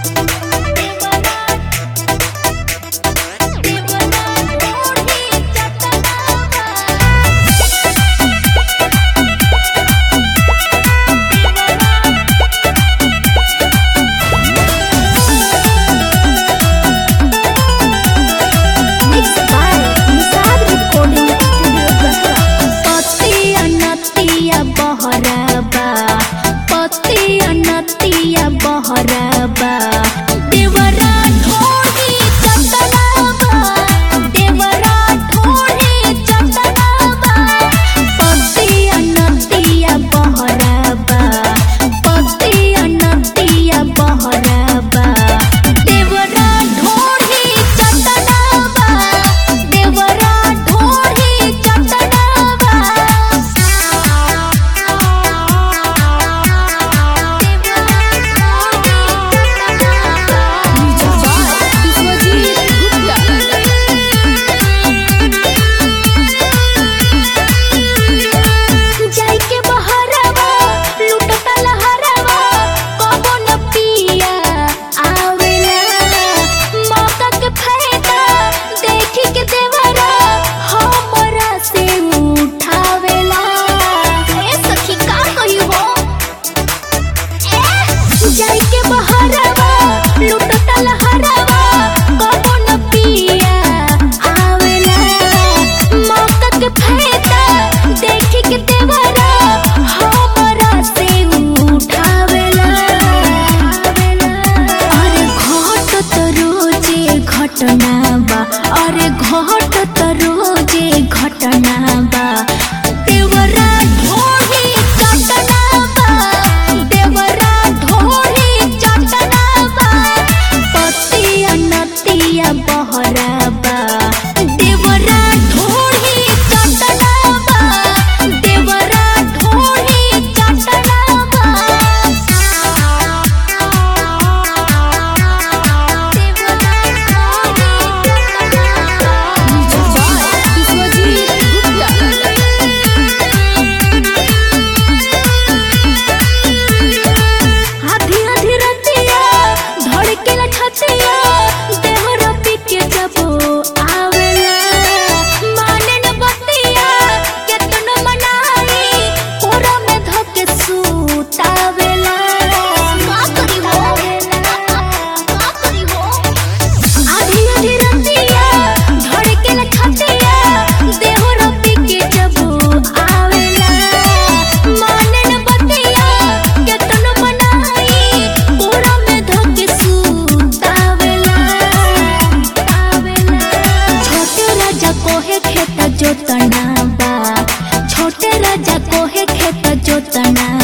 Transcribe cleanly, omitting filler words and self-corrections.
बहराबा देवरा ढोली चटनाबा देवरा ढोली चटनाबा पतिया नदिया बहराबा पतिया नदिया बहराबा देवरा ढोली चटनाबा देवरा ढोली चटनाबा घटनाबा अरे घट त रोजे घटनाबा देवरा ढोली चटनाबा देवरा ढोली चटनाबा पतिया नदिया बहराबा देवरा ढोली चटनाबा देवरा ढोली चटनाबा जोतना बा छोटे राजा कोहे खेत जोतना